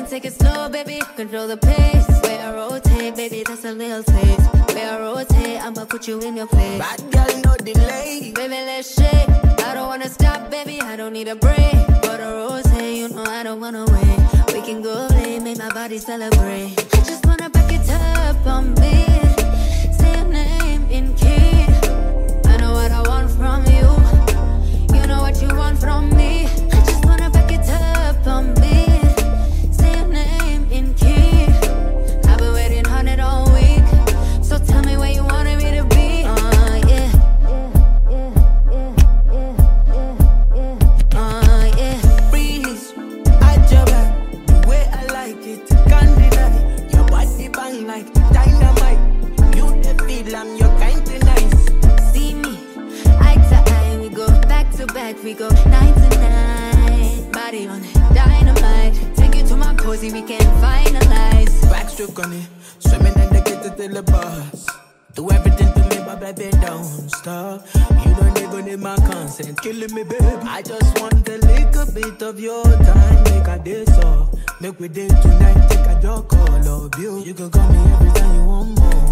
take it slow, baby, control the pace. Way I rotate, baby, that's a little taste. Way I rotate, I'ma put you in your place. Bad girl, no delay. Baby, let's shake. I don't wanna stop, baby, I don't need a break. But a rotate, you know I don't wanna wait. We can go late, make my body celebrate. I just wanna back it up on me. Say your name in key. I know what I want from you. You know what you want from me. I just wanna back it up on me. Say your name in key. I've been waiting on it all week. So tell me where you wanted me to be. Yeah. Yeah. Breeze, I your back, the way I like it. Can't deny, your body bang like dynamite. You the feel I'm your kind of nice. See me, eye to eye, we go back to back, we go night to night. Body on it, dynamite. Take you to my cozy, we can finalize. Backstroke on it, swimming in the kitchen till the bus. Do everything to me, but baby, don't stop. You don't even need my consent, killing me, babe. I just want a little bit of your time, make a day so. Make we date tonight, take a joke, all of you. You can call me every time you want more.